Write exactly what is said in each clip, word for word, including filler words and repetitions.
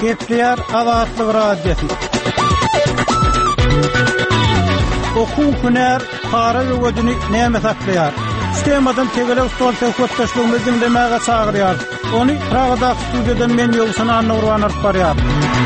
Kepler Azatlyk radiosu. Okun küner para we gödüni näme saklaýar? Sistemadan tegele ustol söhbetdeşligimizi dinlemäge çagyrýar. Ony Pragada studiýadan men ýolsana Anwar barýar.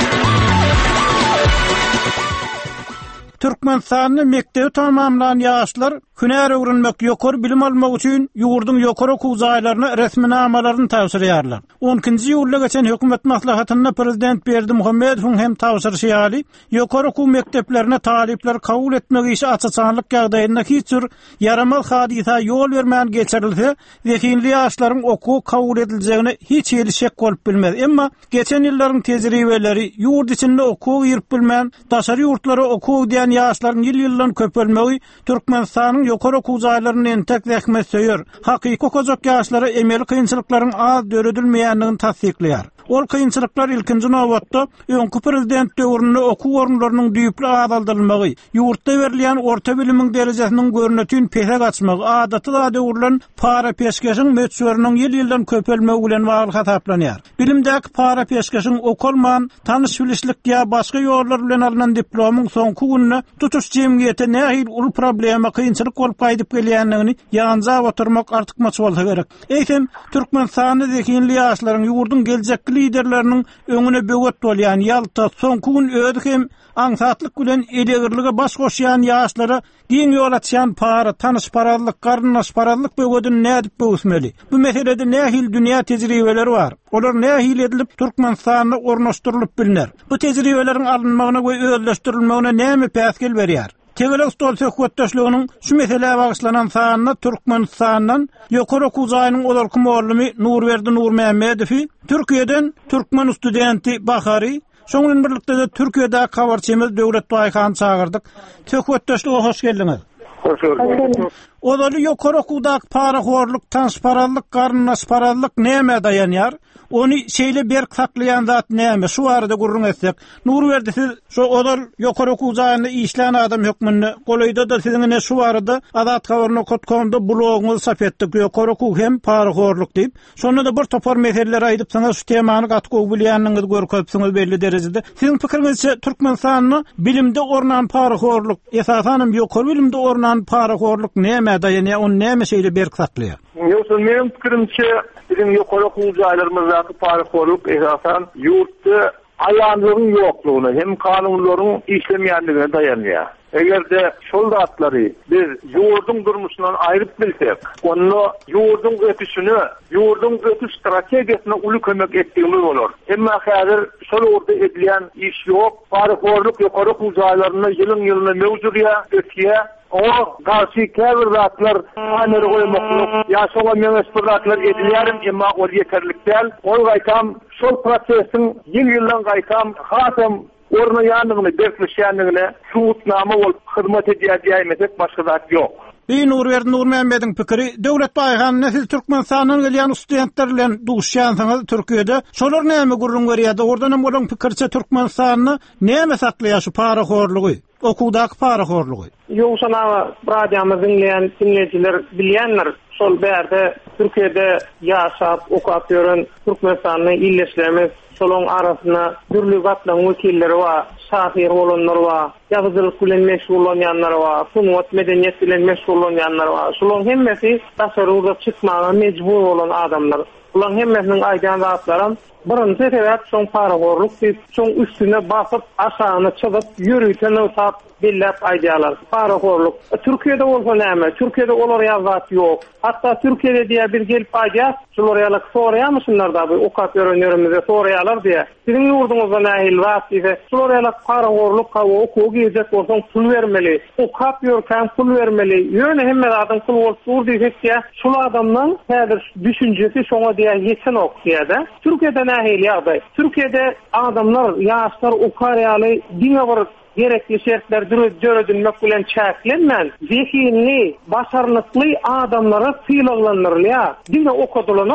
Türkmenistanyň mektebi tamamlanan ýaşlar hünär öwrenmek, ýokary bilim almak üçin ýurdun ýokary okuw jaýlaryna resminamalaryny tawsirýarlar. on ikinji ýylda geçen hökümet maslahatyna prezident Berdimuhammedowyň hem tawsirşy ýokary okuw mekteplerine talipler kabul etmek işi açyçanlyk ýagdaýynda hiç bir yaramal hadisa ýol bermän geçirilse, zekinli ýaşlaryň okuw kabul ediljegine hiç ýeli şek bolup bilmez. Emma geçen ýyllaryň tejribeleri ýurt içinde okuw ýyryp bilmän, daşary ýurtlara okuw diýen ýaşlaryň ýyl-ýyldan köpelmegi Türkmenistanyň ýokary okuw jaýlaryny entek zähmet söýür. Hakyky okajak ýaşlara emeli kynçylyklaryň az döredilmeýändigini tasdikleýär. Ol kynçylyklar ilkinji nowatda öňkü prezident döwründe okuw orunlarynyň düýpli azaldylmagy, ýurtda berilýän orta bilimiň derejesiniň görnetini pese gaçmagy, adaty da döwürlen para peşkeşiň möçberiniň ýyl-ýyldan köpelmegi bilen bagly hasaplanýar. Bilimdäki para peşkeşiň okulman, tanış bilişlik ýa başga ýollar bilen alynan diplomyň soňky gününe tutuş jemgyýete nähil ul problema kynçylyk bolup gaýdyp gelýändigini ýanjap oturmak artykmaç bolsa gerek. Eýsem Türkmenistanyň zekinli ýaşlaryň ýurdun geljekli liderleriniň öňüne böwet bolýan ýalta soňky gün öýdük hem aňsatlyk bilen elegirlige baş goşýan ýaşlara giň ýol açýan para, tanış paralyk, garnaş paralyk böwedini nädip böwsmeli? Bu meselede nähil dünýä tejribeleri bar. Olar nähil edilip Türkmenistanyna ornaşdyrylyp bilinär. Bu tejribeleriň alynmagyna we özleşdirilmegine näme päsgel berýär? Tegele ustol söhbetdeşliginiň şu meseleye bagyşlanan sanyna Türkmenistanyň ýokary okuw jaýynyň olarky muallimi Nurberdi Nurmehmedowy, Türkiýeden Türkmen studenti Bahary, şoňun birlikde de Türkiýede kawarçymyz Döwlet Baýkany çagyrdyk. Söhbetdeşlige hoş geldiňiz. Hoş bulduk. Odaly ýokary okuwdaky paraxorlyk, transparentlik, garnaş paralyk näme daýanýar? Onu şeýle berk saklayan zat näme? Şu arada gurrun etsek. Nurberdi, siz şu odal ýokary okuw jaýynda işlän adam hökmünde golayda da siziňe şu arada Azat Habarna Kotkomda bloguňyzy sap etdik. Ýokary okuw hem paraxorlyk diýip, şonda da bir topar meseleler aýdyp saňa şu temany gatgyp bilýänligiňizi görkezipsiňiz belli derejede. Siziň pikiриňizçe Türkmenistanyň bilimde ornan paraxorlyk, esasanam ýokary bilimde ornan paraxorlyk näme daýanýar? Onu näme şeýle berk saklaýar? Ýoksa menin pikirimçe bizim ýokary okuw jaýlarymyzdaky paraxorlyk esasan ýurtda aýanlygyň ýoklugyna hem kanunlaryň işlemeýändigine daýanýar. Egerde şol zatlary biz ýurdun durmuşyndan aýryp bilsek, onu ýurdun ötüşini, ýurdun ötüş strategiýasyna uly kömek etdigimiz bolar. Emma häzir şol ýurda edilýän iş ýok, paraxorlyk ýokary okuw jaýlaryny ýylyň ýylyna mewjudya, ötüýär. O garşy käbir zatlar aner goýmaklyk, ýa şoňa meňesperlikler edilýär, emma ol ýeterlik däl. Ol gaýtam şol prosesiň ýyl-ýyldan gaýtam hasam orna ýanygyny berkleşýändigine suwutnama bolup hyzmat edýär diýmesek başga zat ýok. Bir Nurberdi Nurmehmediň pikiri, Döwlet Baýkanyna siz Türkmenistanyň gelýän studentler bilen duşýansyňyz Türkiýede, şolar näme gurrun berýärdi? Ordan hem bolan pikirçe Türkmenistanyny näme saklaýar şu paraxorlygy? Okuwdaky paraxorlygy. Ýoğsana radiomuzyň dinleýän dinleýijiler bilýänler, şol berde Türkiýede ýaşap okup ýören Türkmenistanyň illeşlerimiz şolun arasyna türlü gatlaryň wekilleri bar, şahyr bolanlar bar, ýazyjylyk bilen meşgul bolanlar bar, sunwat medeniýet bilen meşgul bolanlar bar. Şolun hemmesi taşaruda çykmaga mejbur bolan adamlar. Bulan hemmesiniň aýdan zatlaram birinji sebäp şoň paraxorlyk diýip, şoň üstüne basyp aşagyna çykyp ýürüýten otap billap aýdýarlar. Paraxorlyk. Türkiýede bolsa näme? Türkiýede olar ýazat ýok. Hatda Türkiýede diýe bir gelip aýdýar, şolar ýalyk soraýarmyşynlar da bu okap ýörenlerimize soraýarlar diýe. Siziň ýurduňyzda nähil wagt diýse, şolar ýalyk paraxorlyk kawa okuw giýjek bolsaň pul bermeli. Okap ýörken pul bermeli. Ýöne hemme adam pul bolsun diýsek diýe, şol adamnyň häzir düşünjesi şoňa diýe ýetsen ok diýe-de. Türkiýede nähil ýagdaý? Türkiýede adamlar, ýaşlar okarýaly diňe bir gerekli şertler döredilmek bilen çäklenmän, zekinli, başarlykly adamlara syýlanylýar. Diňe okadylanok.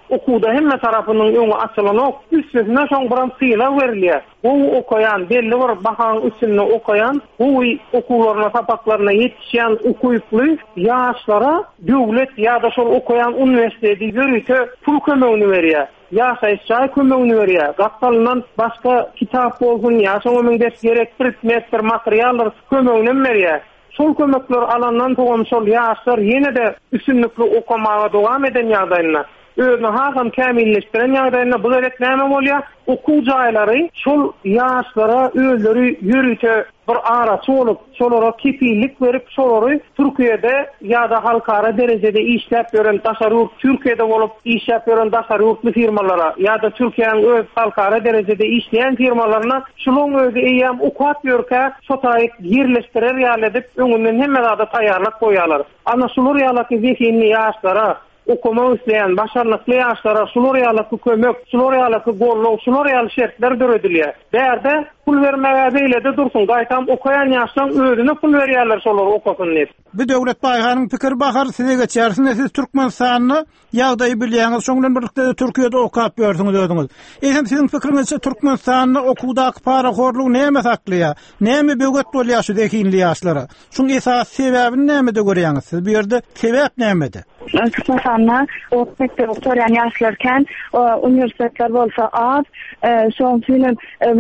okuda hemme tarapynyň öňe açylanyk üstüne şoň biram syla berilýär. Bu okuyan belli bir bahan üstüne okuyan, bu okuwlaryna tapaklaryna yetişýän okuyuply ýaşlara döwlet ýa-da şol okuyan universiteti ýörüte pul kömegini berýär. Ýaşaýşy kömegini berýär. Gapdalynan başga kitap bolsun ýa şoňa ders gerek bir metr materiallar kömegini berýär. Şol kömekler alandan toğum şol ýaşlar ýene de üstünlikli okumaga dowam eden ýagdaýyna özüni hakam kämilleşdiren ýagdaýyna bu gerek näme bolýar? Okuw jaýlary şol ýaşlara özleri ýürüte bir araçy bolup, şolara kepillik berip, şolary Türkiýede ýa-da halkara derejede işläp ýören taşarruf Türkiýede bolup işläp ýören taşarrufly firmalara ýa-da Türkiýanyň öz halkara derejede işleýän firmalaryna şolong özü eýem ukat ýörkä şotaýyk ýerleşdirer ýaly edip öňünden hemme zada taýýarlap goýarlar. Ana şolar ýaly zehni ýaşlara okuma üstleyen, başarılıklı yaşlara, suloryalıklı kömök, suloryalıklı golluk, suloryalı şertler dörödülüyor. Değerde pul vermeye beyle de dursun. Gaytam okuyan yaştan ödüne pul veriyerler solar okusun deyip. Bir devlet bayhanın pikir bakar, size geçersiniz, siz Türkmenistan'ı yağdayı bilýäňiz, şoňdan birlikde Türkiýede okap gördüňiz ödüňiz. Eýsem sizin pikirinizçe Türkmenistan'ı okuwdaky paraxorlyk näme saklýar? Näme böget bolýar şu dekinli ýaşlara? Şoň esas sebäbini nämede görýäňiz? Siz bu ýerde sebäp nämede? Türkmenistan'da okuyup doktoran yaşlarken üniversiteler bolsa az, şoň üçin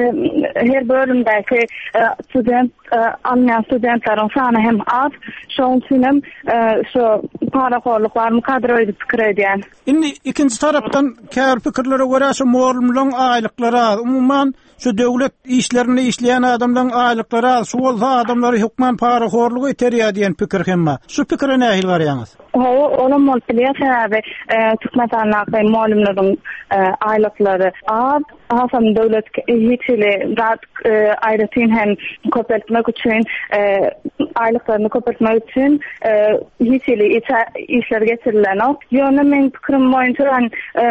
her bölümdeki student anlayan studentlerin sany hem az, şoň üçin şu paraxorluklar kadro edip pikir edýän. Indi ikinci tarapdan käbir pikirlere görä şu muallimlerin aýlyklary az. Umuman şu döwlet işlerini işleyen adamların aýlyklary az. Şu bolsa adamlary hukman paraxorlugy iterýär diýen pikir hemme. Şu pikire nähil barýaňyz? Hawa onun multipliyer sebebi Türkmenistan'daki muallimlerin aylıkları az. Hasam devlet hiçli dat ayrıtın hem köpeltmek için aylıklarını köpeltmek için hiçli işler getirilen o. Yönü men fikrim boyunca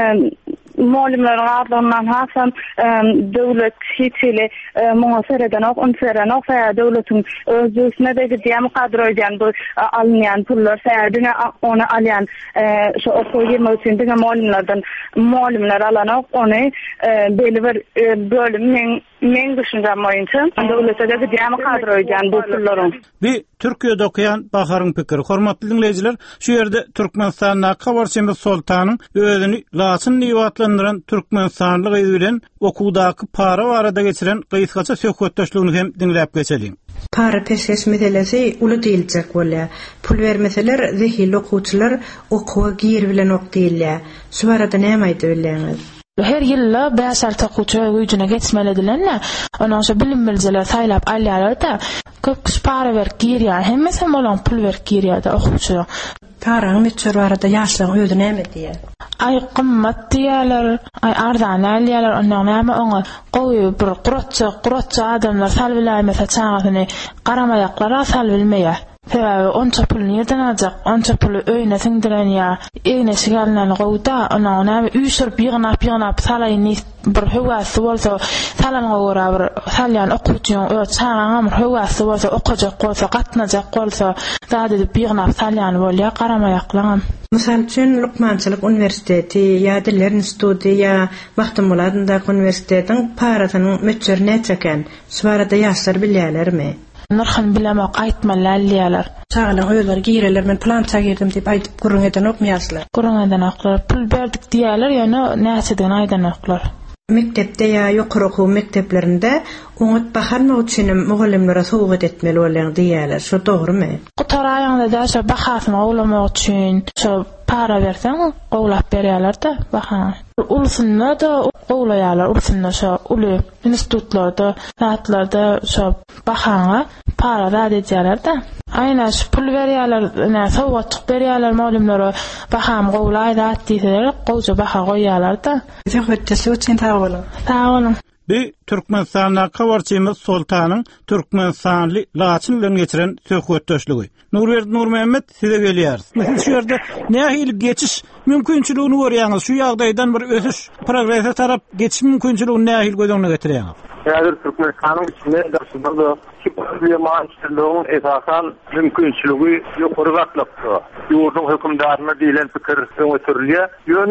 muallimlerin adlarından hasam devlet hiçli muhasereden ok, unseren ok veya devletin özüsüne de gidiyem kadro eden bu alınyan pullar seyredine onu alayan şu okul girmek için de muallimlerden muallimler alan ok, onu belli bir bölümün men düşüncem boyunca devlete de gidiyem kadro eden bu pulların. Bir Türkiýede okuyan baharın pikiri. Hormatly dinleyijiler, şu ýerde Türkmenistan'a Kawarşemez Sultanyň özüni laçyn niwatlandyran Türkmenistanlyk bilen okuwdaky para barada geçiren gysgaça söhbetdeşligini hem dinläp geçelim. Para peşkeş meselesi uly diýiljek bolýar. Pul bermeseler zehirli okuwçylar okuwa gir bilen ok diýilýär. Şu barada näme aýdyp bilýäňiz? Her yılla beşer takuçu gücüne geçmeledilerle ondan sonra bilim bilgiler saylap alýarlar da köp kişi para ver girýär hemmesi bolan pul ver girýär da okuçu. Paraň meçhur barada ýaşlaryň öýde näme diýär? Ay qymmat diýerler, ay ardan alýarlar, ondan näme oňa gowy bir guratça guratça adamlar salbilämese çagasyny garamaýaklara salbilmeýär. Sebebi onça pul nereden alacak? Onça pulu öýüne siňdiren ýa eýne şigalinden gowda, ona näme üýsür biýgina biýgina salaýny bir howasy bolsa, salanyň gowra bir salýan okuwçyň ö çagaňa bir howasy bolsa, okajak bolsa, gatnajak bolsa, zat edip biýgina salýan bolýar, garamaýaklar. Mysal üçin Lukmançylyk Universiteti ýa Diller Instituty ýa Mahmudlaryndaky universitetiň parasynyň meçhur näçeken? Şu barada ýaşlar bilýärlermi? Narxan bilemek aýtmalar alýarlar. Çağlaryň öýleri gireler, men plan çagyrdım diýip aýdyp gurrun eden okmaýaslar. Gurrun eden oklar, pul berdik diýerler, ýöne näçeden aýdan oklar. Mektepde ýa ýokary okuw mekteplerinde oňat baharmak üçin mugallimlere sowgat etmeli bolan diýerler. Şu dogrymy? Gutaraýanda da şo bahasyny oglamak üçin şo para berseň oglap berýärler da baha. Ulsunda da oglaýarlar, ulsunda şo uly institutlarda, zatlarda şo bahana para da edýärler da. Ayna şu pul berýärler, näme sowgat berýärler muallimlere baham oglaýda diýerler, gowja baha goýýarlar da. Söhbetde üçin sag bolun. Sag bolun. Bir Türkmenistan'a Kawarşemez Sultanyň Türkmenistanly laçyn bilen geçiren söhbetdeşligi. Nurberdi Nurmehmet size gelýär. Siz şu ýerde nähili geçiş mümkinçiligini görýäňiz? Şu ýagdaýdan bir ösüş progrese tarap geçiş mümkinçiligini nähili gözüňe getirýäňiz? Häzir Türkmenistan'ın içinde daşynda da kipaly maňçylygyň esasan mümkinçiligi ýokary gatlypdy. Ýurdun hökümdaryna diýilen pikir öňe sürilýär. Ýöne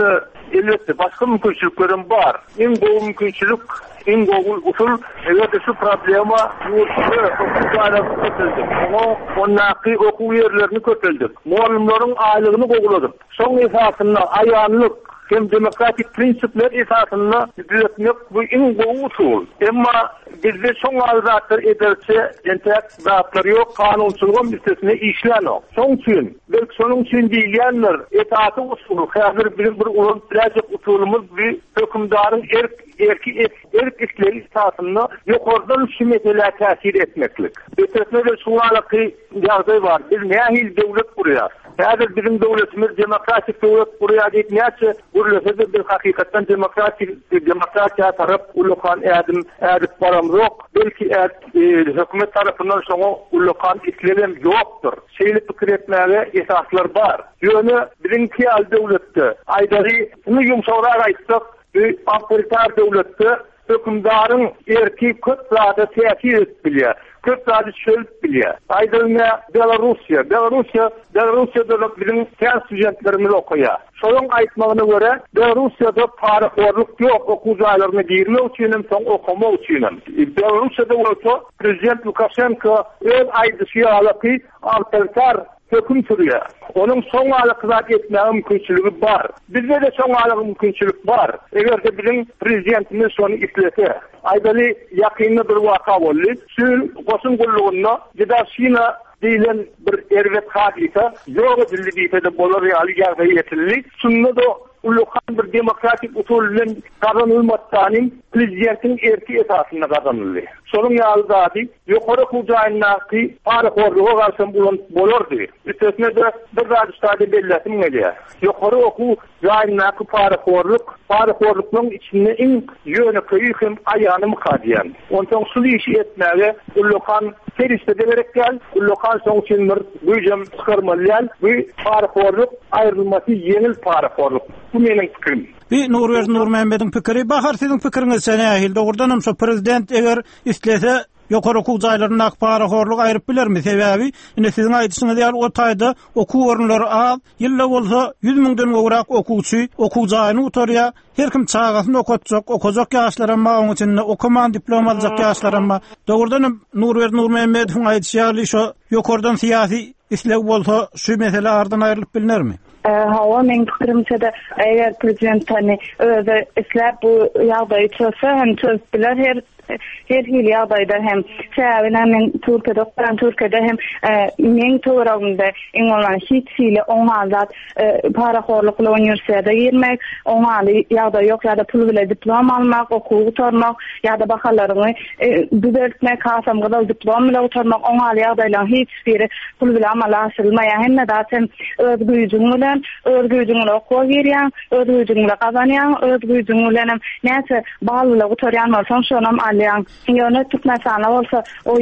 elbette başka mümkünçülüklerim var. En gowy mümkünçülük, en gowy usul eger şu problema yurtda okuwçylarga kötüldük. Onu onnaqi okuw yerlerini kötüldük. Muallimlerin aylygyny goguladyk. Soň esasynda aýanlyk hem demokratik prinsipler esasında düzeltmek bu en gowy usul. Emma bizde soň azatlar ederse entek zatlar yok, kanunçylygyň üstesine işlenok. Soň üçin, belki sonuň üçin diýilýänler etaty usuly, häzir bir bir ulan birazcık usulumuz bir hökümdarın erk erki erk işleri esasında ýokardan şu mesele täsir etmeklik. Ötesinde de şuňalaky ýagdaý var. Biz nähil döwlet kurýar. Häzir bizim döwletimiz demokratik döwlet kurýar diýipňäçe, gurulsa bir hakykatdan demokratik demokratiýa tarap ulukan ädim ädip baram yok. Belki ät hökümet tarapyndan şoňa ulukan işlerim ýokdur. Şeýle pikir etmäge esaslar bar. Ýöne birinki ýaly döwletde aýdary bunu ýumşarak aýtsak, bir awtoritar döwletde hökümdarın erki köp zada täsir etbilýär. Köp zada şölt bilýär. Aýdylma Belarusya, Belarusya, Belarusyada bizim tän studentlerimiz okuýar. Şoň aýtmagyna görä, Belarusyada paraxorluk ýok, okuwçylaryny girmek üçin hem soň okumak üçin. Belarusyada bolsa prezident Lukashenko öz aýdyşy awtoritar höküm sürüyor. Onun son alıklar etmeye mümkünçülüğü var. Bizde de son alık mümkünçülük var. Eğer de bizim prezidentimiz sonu islese, aydalı yakınlı bir vaka oldu. Sün kosun kulluğunda Cidasina deyilen bir ervet hadisa, yoğu dilli deyse de bolar reali gerdeği yetilli. Sunna da ulukan bir demokratik usulünden kazanılmaktanin prezidentin erki esasında kazanıldı. Sonun yalzadi, yukarı kucağındaki parakorluğu karşın bulurdu. Üstesine de bir radistade belletim geliyor. Yukarı oku kucağındaki parakorluk, parakorlukların içinde en yönü köyüküm ayağını mukadiyen. Ondan sulu işi etmeye ulukan seriste deverek gel, ulukan son için bir gücüm çıkarmalıyan, bu parakorluk ayrılması yenil parakorluk. Bu menin fikrim. Bir Nurver Nurmehmet'in pikiri, bahar sizin pikiriniz sene ahil, doğrudan hem prezident eger istlese ýokary okuw jaýlaryny akparaxorlyk aýryp bilermi? Sebäbi, ine siziň aýdyşyňyz ýaly o taýda okuw orunlary az, ýylla bolsa yüz miňden gowrak okuwçy okuw jaýyny utarýar. Her kim çağasyny okutjak, okujak ýaşlar amma onuň içinde okuman diplom aljak ýaşlar amma. Doğrudan Nurver Nurmehmet'iň aýdyşy ýaly şo ýokardan siýasy islew bolsa şu mesele ardan aýrylyp bilinärmi? Hava men pikirimçe de eğer prezident hani öyle isler bu ýagdaýy çözse hem çözdiler her her hili ýagdaýda hem şäwine men Türkiýede okuran Türkiýede hem men töwereginde en olan hiç hili oňazat paraxorlukly universitete girmek, oňaly ýagdaý ýok ýa-da pul bilen diplom almak, okuw utarmak ýa-da bahalaryny düzeltmek, hasam gadal diplom bilen utarmak, oňaly ýagdaýlaryň hiç biri pul bilen amal asylmaýar. Hem de zaten öz güýjüň bilen, öz güýjüň bilen okuw girýän, öz güýjüň bilen kazanýan, öz güýjüň bilen näçe baglylyk utarýan bolsa şonam ýöne tutmasana bolsa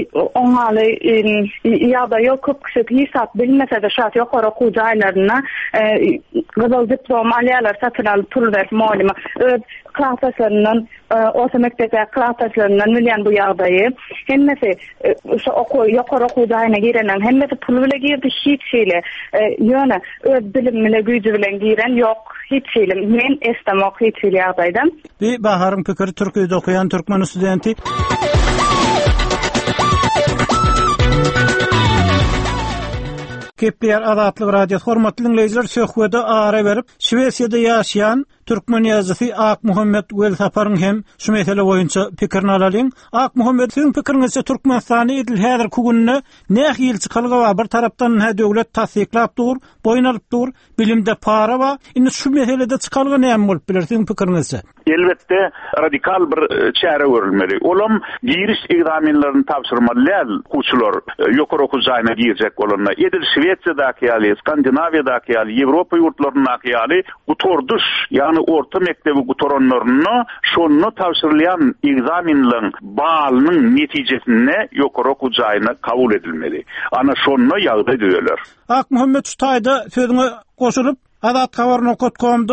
oňaly ýa-da ýok köp kişi hesap bilmese de şart ýokary okuw jaýlaryna gadal diplom alýarlar, satyn alyp pul berip muallima öz klasalaryndan orta mekdepde klasalaryndan bilýän bu ýagdaýy hemmesi şu okuw ýokary okuw jaýyna girenden hemmesi pul bilen girdi hiç şeýle ýöne öz bilim bilen güýjü bilen giren ýok hiç şeýle men estamok hiç şeýle ýagdaýdan. Bir Bahar'ın pikiri Türkiýede okuyan Türkmen studenti. Kepler Azatlyk Radio hormatly dinleyijiler, söhbete ara berip Şwesiýada ýaşaýan Türkmen ýazgysy Ak Muhammed Welsaparyň hem şu mesele boýunça pikirini alalyň. Ak Muhammed, siziň pikiriňizçe Türkmenistany edil häzir kugünne näh ýylçykalygy bar? Bir tarapdan ha döwlet tasdiklap dur, boyun alyp dur, bilimde para bar. Indi şu meselede çykalygy näme bolup biler siziň pikiriňizçe? Elbette radikal bir çäre görülmeli. Olam giriş egzaminlerini tapşyrmaly, okuwçylar ýokary okuw jaýyna girjek bolanlar. Edil Şwetsiýadaky ýaly, Skandinawiýadaky ýaly, Ýewropa ýurtlarynaky ýaly gutorduş, ýani orta mekdebi gutoranlaryny şonu tapşyrylýan egzaminlaryň balynyň netijesine ýokary okuw jaýyna kabul edilmeli. Ana şonu ýagdaý diýerler. Ak Muhammed şu taýda sözüňe goşulyp Azat habaryny okutgamda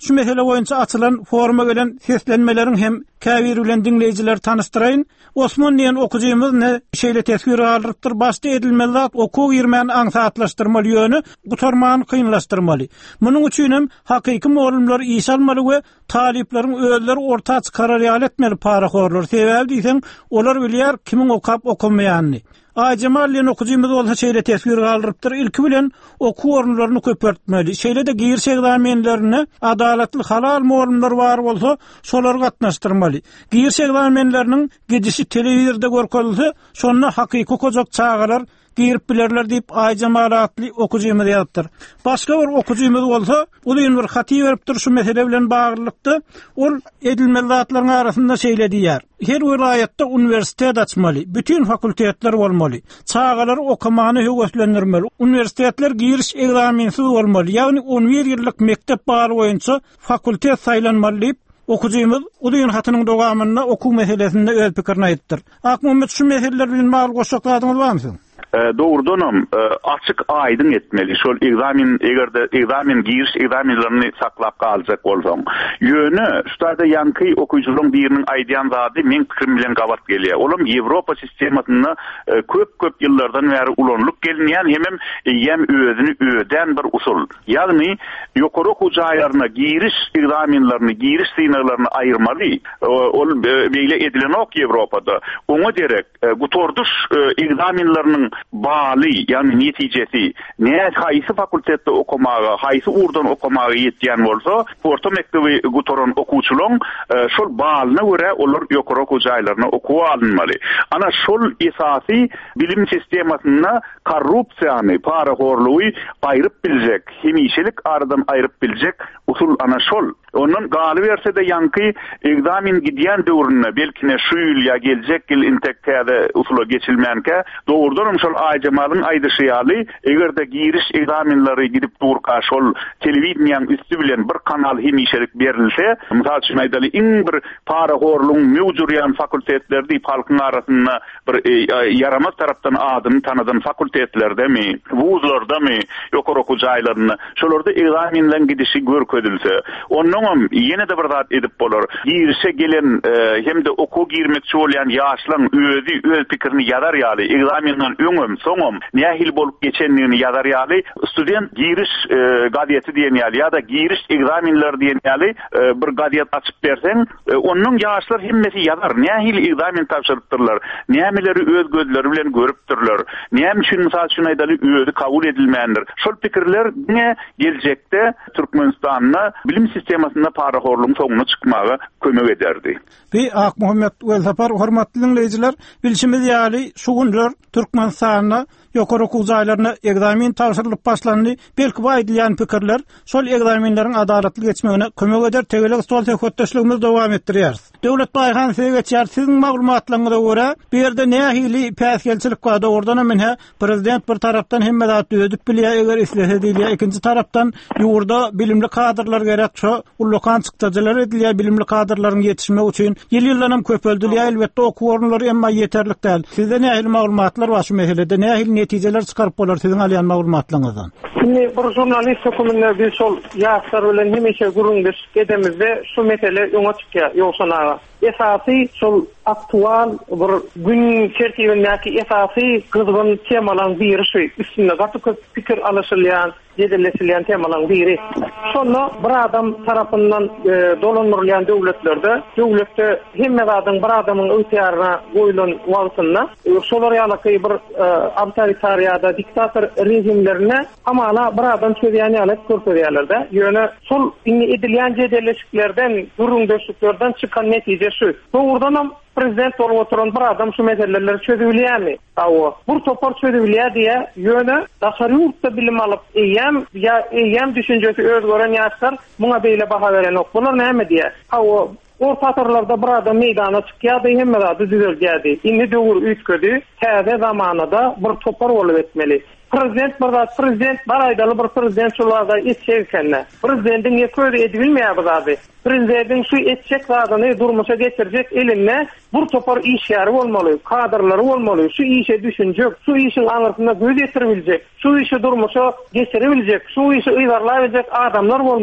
şu mesele boýunça açylan foruma gelen seslenmelerin hem käbir bilen dinleýijiler tanıştyrayın. Osman diýen okujymyz ne şeýle tesbir aldyrypdyr. Başda edilmeli zat okuw girmän aňsatlaşdyrmaly ýöne gutarmany kynlaşdyrmaly. Munyň üçin hem hakyky molumlar iş almaly we talipleriň özleri orta çykarar ýaly etmeli paraxorlar. Sebäbi diýsen olar bilýär kimiň okap okamaýanyny. Ajamallyň okujymyz bolsa şeýle tesbir aldyrypdyr. Ilki bilen okuw orunlaryny köpertmeli. Şeýle de girs egzamenlerini adalatly halal molumlar bar bolsa şolary gatnaşdyrmaly. Girs egzamenleriniň gidişi telewizorda görkezilse şonu hakyky kozak çağalar girip bilerler diýip aýjamalatly okujymyz ýatyr. Başga bir okujymyz bolsa, ol ýene bir haty beripdir şu mesele bilen baglykda. Ol edilmeli zatlaryň arasynda şeýle diýär. Her vilayatda universitet açmaly, bütün fakultetler bolmaly. Çağalar okumany höweslendirmeli. Universitetler giriş egzaminsiz bolmaly. Ýagny on bir ýyllyk mektep bar boýunça fakultet saýlanmaly. Okujymyz ulyň hatynyň dogamyna okuw meselesinde öz pikirini aýtdyr. Akmammet şu meseleler bilen magly goşakladyňyz barmy? Doğrudanam açık aydın etmeli. Şol egzamin egerde egzamin giriş egzaminlerini saklap kalacak bolsam. Yönü şurada yankı okuyuculuğun birinin aydiyan zady men pikirim bilen gabat gelýär. Olum Ýewropa sistemasyna köp köp yıllardan beri ulanlyk gelýän hemem ýem özüni öden bir usul. Ýagny ýokary okuw jaýlaryna giriş egzaminlerini, giriş synawlaryny aýyrmaly. Ol beýle edilen ok Ýewropada. Oňa derek gutorduş egzaminlerini bağlı, yani neticesi ne haýsy fakultetde okumaga, haýsy urdan okumaga ýetýän bolsa, orta mektebi gutoran okuwçylaryň şol bağlyna görä olar ýokary okuw jaýlaryna okuw alynmaly. Ana şol esasy bilim sistemasyna korrupsiýany, paraxorlugy aýryp biljek, hemişelik aradan aýryp biljek usul ana şol. Onun galy berse de yankı egzamin gidýän döwründe belki şu ýyl ýa geljek ýyl intekkäde usula geçilmänke doğrudan şol aýjamalyň aýdyşýaly egerde giriş egzaminleri gidip durka şol telewizioniýaň üstü bilen bir kanal hemişelik berilse, mysal üçin aýdaly iň bir paraxorlugyň mewjurýan fakultetlerdi halkyň arasynda bir e, yaramaz tarapdan adymy tanadan fakultetlerdemi, wuzlardami ýokary okuw jaýlaryna şolarda egzaminlen gidişi görkezilse, onuň ýene de bir zat edip bolar. Girişe gelen e, hem de okuw girmekçi bolýan ýaşlaryň özü öz pikirini ýazar ýaly egzaminden öňüm, soňum nähil bolup geçenligini ýazar ýaly, student giriş e, gadyety diýen ýaly ýa-da giriş egzaminleri diýen ýaly e, bir gadyet açyp berseň, e, onuň ýaşlar hemmesi ýazar. Nähil egzamin tapşyrypdyrlar, nämeleri öz gözleri bilen görüpdirler, näme üçin mysal üçin aýdaly özü kabul edilmändir. Şol pikirler ne geljekde Türkmenistanyna bilim sistemasynda paraxorlugyň soňuna çykmaga kömek ederdi. Bi Ak Muhammed Weltapar hormatly dinleýijiler, bilşimiz ýaly şu günler Türkmenistanyna ýokary okuw jaýlaryna egzamin tapşyrylyp başlandy. Belki bu aýdylýan pikirler şol egzaminleriň adalatly geçmegine kömek eder. Tegelik stol söhbetdeşligimiz dowam etdirýär. Döwlet baýhan segetçär siziň maglumatlaryňyza görä, bu ýerde nähili päsgelçilik bar. Ordan men prezident bir tarapdan hemme zat ödüp bilýär, eger islese edilýär. Ikinji tarapdan ýurda bilimli kadrlar gerek, şu ullukan çykdyjylar edilýär bilimli kadrlaryň ýetişmegi üçin. Ýyl-ýyllanam köp öldürýär, elbetde okuw orunlary emma ýeterlik däl. Sizde nähili maglumatlar bar şu meselede, nähili netijeler çykaryp bolar siziň alýan maglumatlaryňyzdan? Şimdi bir jurnalist hukumunda biz şol ýaşlar bilen hemişe gurundyş gedemizde şu mesele öňe çykýar ýoşanaga. Esasy şol aktual bir gün çerçewesindäki esasy gyzgyn temalaryň biri şu, üstünde gaty köp pikir alışylýan, jedelletilen temalaryň biri. Şonu bir adam tarapyndan e, dolandyrylýan döwletlerde, döwletde hemme adyň bir adamyň öýtýärine goýulan wagtyna e, şolar ýaly bir e, awtoritariyada diktator rejimlerine amala bir adam çöýýän ýaly görkezýärler-de. Ýöne şol edilýän jedelleşiklerden, durumdaşlyklardan çykan netije şu. Doğrudan prezident olup oturan bir adam şu meseleleri çözebilýärmi? Tawa. Bu topar çözebilýär diýe ýöne daşary ýurtda bilim alyp eýem ýa eýem düşünjesi özgören ýaşlar muňa beýle baha beren ok. Bular näme diýär? Tawa. Orta asırlarda bir adam meydana çykýardy, hemme zady düzelýärdi. Indi döwür üýtgedi, täze zamanada bir topar bolup etmeli. Prezident burada prezident bar aýdaly bir prezident şolarda etçekenne. Prezidentin ýekleri edilmeýär bu zady. Prezidentin şu etçek zadyny durmuşa geçirjek eline bir topar iş ýary bolmaly, kadrlary bolmaly, şu işe düşünjek, şu işin aňyrtynda göz ýetiribiljek, şu işi durmuşa geçiribiljek, şu işi ýygarlaýjak adamlar bolmaly.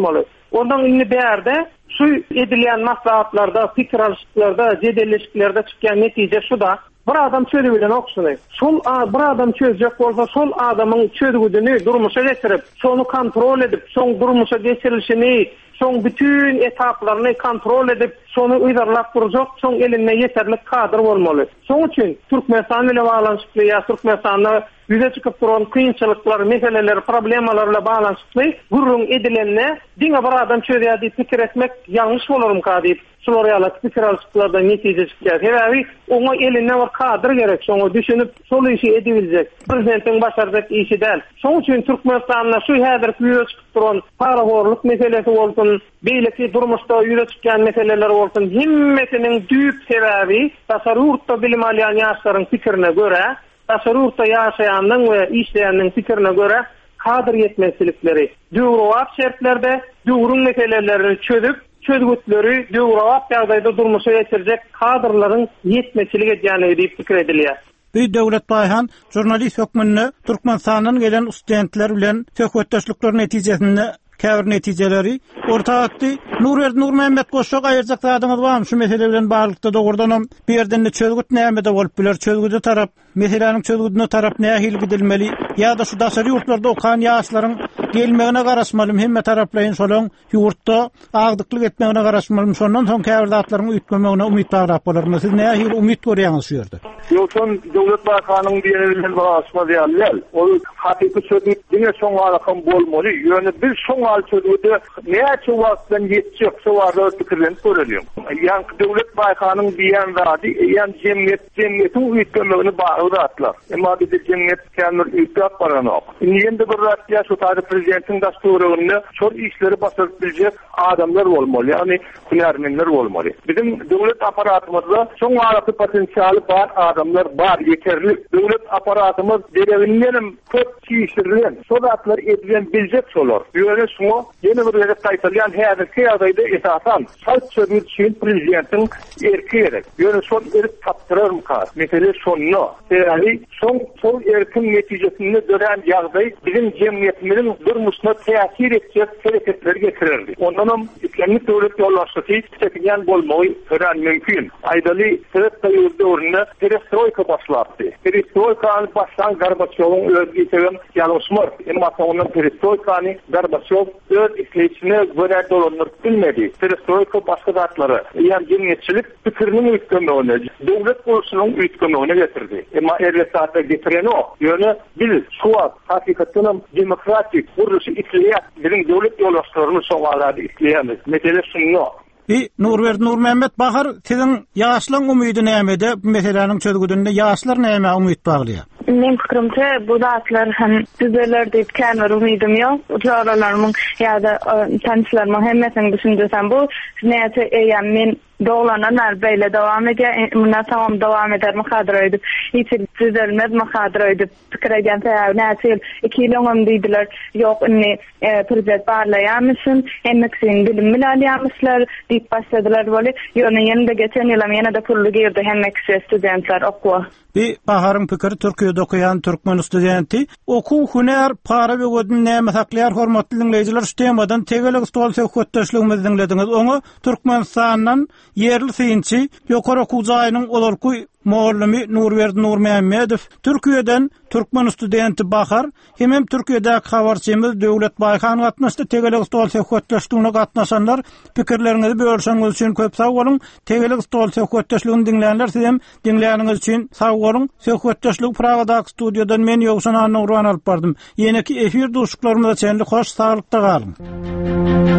Ondan inni bärde şu edilen maslahatlarda, fikir alışıklarda, cedelleşiklerde çıkan netije şu da bir adam çözü bilen okşuny. Sol bir adam çözecek bolsa sol adamın çözgüdüni durmuşa getirip, şonu kontrol edip, şoň durmuşa geçirilişini, şoň bütün etaplarını kontrol edip, şonu uýdarlap durjak, şoň eline yeterlik kadr bolmaly. Şoň üçin Türkmenistan bilen balanşykly ýa Türkmenistanda yüze çıkıp duran kıyınçılıklar, meseleler, problemalarla bağlantılı gurrun edilenine dine bir adam çözüyor diye fikir etmek yanlış olurum ka deyip şular yalat fikir alışıklardan netice çıkıyor. Hevevi ona eline var kadır gerek. Şonu düşünüp sol işi edebilecek. Prezidentin başaracak işi değil. Son için Türkmenistan'la şu hadir yüze çıkıp duran para horluk meselesi olsun, beyleki durmuşta yüze çıkan meseleler olsun. Himmetinin büyük sebebi tasarrufta bilim alayan yaşların fikrine göre tasarrufta yaşayanın ve işleyenin fikrine göre kadr yetmezlikleri, döwrewap şertlerde döwrün meselelerini çözüp, çözgütleri döwrewap ýagdaýda durmuşa ýetirjek kadrlaryň yetmezligi edýäni diýip pikir edilýär. Bir Döwlet Baýhan jurnalist hökmünde Türkmenistanyň gelen studentler bilen söhbetdeşlikler netijesinde käbir netijeleri ortaga atdy. Nurberdi Nurmehmet goşak aýyrjak zadyňyz barmy şu mesele bilen barlykda dogurdanam bir ýerden çözgüt näme-de bolup biler, çözgüde tarap meseleniň çözgüdüne tarap näme gidilmeli ýa-da şu daşary ýurtlarda okan ýaşlaryň gelmegine garaşmalym hemme taraplaryň şolaň ýurtda agdyklyk etmegine garaşmalym, şondan soň käbir zatlaryň üýtgemegine umyt bagrap bolarmy? Siz näme umyt görýäňiz şu ýerde? Ýoksa döwlet bakanlygynyň diýenilen barasma diýerler. O hakyky sözü diňe soň alakam bolmaly. Ýöne bir soň al sözüde näçe wagtdan ýetjek şu wagtda pikirlenip görelýär. Ýa döwlet bakanlygynyň diýen zady, ýa jemgyýet jemgyýetiň üýtgemegine bagratlar. Emma biz jemgyýet kämir üýtgap baranok. Indi bir raýat şu taýda prezidentin dasturyny şol işleri basyryp biljek adamlar bolmaly, ýani hünärmenler bolmaly. Bizim döwlet aparatymyzda soň wagtda potensialy bar adamlar bar, yeterli. Döwlet aparatymyz derewinden köp kişilerden sodatlar edilen biljek şolar. Ýöne şoňa ýene bir ýere taýsalýan häzirki ýagdaýda esasan şalt sözüň üçin prezidentin erki gerek. Ýöne şol erk tapdyrarmy ka? Mesele şonu. Ýani şoň şol erkin netijesinde dören ýagdaý bizim jemgyýetimizin durmuşyna täsir etjek hereketler getirirdi. Ondan islemik döwlet ýollaşyky çekilen bolmagy tören mümkin. Aýdaly Sovet döwründe perestroika başlapdy. Perestroikany başlan Gorbaçowyň özü ýetgen ýalňyşmyr. Emma soňundan perestroikany Gorbaçow öz isleýişine göre dolandyryp bilmedi. Perestroika başga zatlary, ýa-ni jemgyýetçilik pikiriniň üýtgemegine, döwlet bolşunyň üýtgemegine getirdi. Emma erletata getireni o. Ýöne bil şu hakykatynam demokratik uruşy isleýär, biziň döwlet ýollaşlaryny soňalady isleýämiz. Mesele şunu. Bir Nurberdi Nurmehmet Bahar, siziň ýaşlaryň umydy näme-de bu meseleniň çözgüdünde ýaşlar näme umyt baglaýar? Men pikrimçe bu zatlar hem düzeler diýip kämer umydym ýok. Ujaralarymyň ýa-da tanışlarymyň hemmesini düşündirsem bu näçe eýem men doglanan beýle dowam edýär. Muna tamam dowam eder mukadara edip, hiç düzelmez mukadara edip pikir edýän täze näçe iki ýyl öňüm diýdiler. Ýok, inni prezident barlaýarmyşyn, hemmesini bilim bilen alýarmyşlar diýip başladylar boly. Ýöne ýene-de geçen ýylam ýene-de pully girdi hemmesi studentler okwa. Bir Bahar'ın pikiri Türkiye'de okuyan Türkmen studenti oku hüner para ve godun näme saklaýar hormatly dinleýijiler şu temadan tegelik stol söhbetdeşligimizi dinlediňiz. Oňa Türkmenistandan yerli synçy ýokary okuw jaýynyň olarky Muallimi Nurberdi Nurmehmedow, Türkiýeden Türkmen studenti Bahar, hem Türkiýedäki habarçymyz Döwlet Baýhan gatnaşdy. Tegelik stol söhbetdeşligine gatnaşanlar pikirlerinizi bölüşýäňiz üçin köp sag bolun. Tegelik stol söhbetdeşligini dinleýänler sizem dinleýäniňiz üçin sag bolun. Söhbetdeşlik Pragadaky studiýadan men ýoksa Nurwan alyp bardym. Ýene-ki efir duşuklarymyza çenli hoş, saglykda galyn.